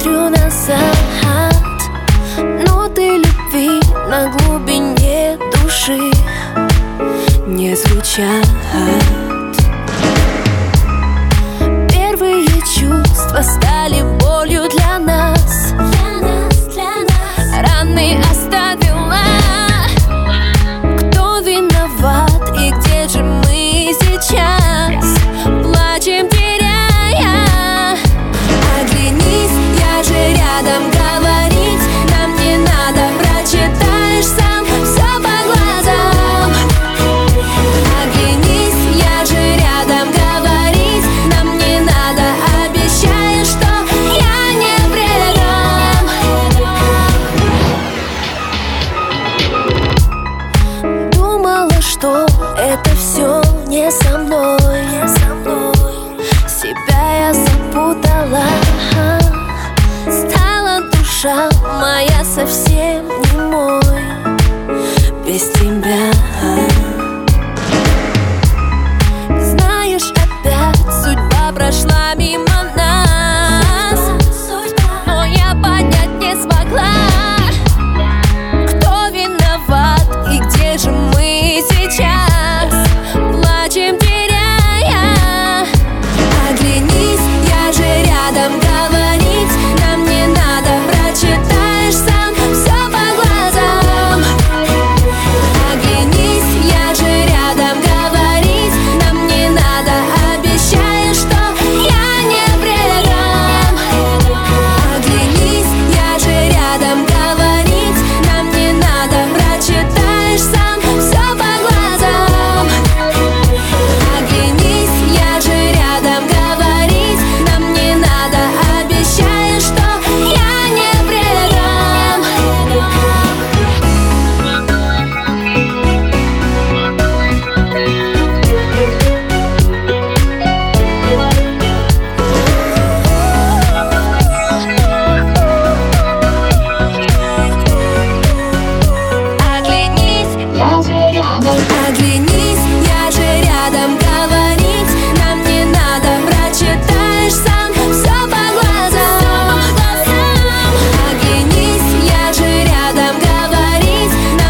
смотрю назад. Ноты любви на глубине души не звучат. Первые чувства стали болью для нас. Раны оставила. Кто виноват и где же мы сейчас? Плачем, теряя. Оглянись, я же рядом, говорить нам не надо. Прочитаешь сам все по глазам. Оглянись, я же рядом, говорить нам не надо. Обещаю, что я не предам. Думала, что это все не со мной. Себя я запутала. Стала душа моя совсем немой без тебя.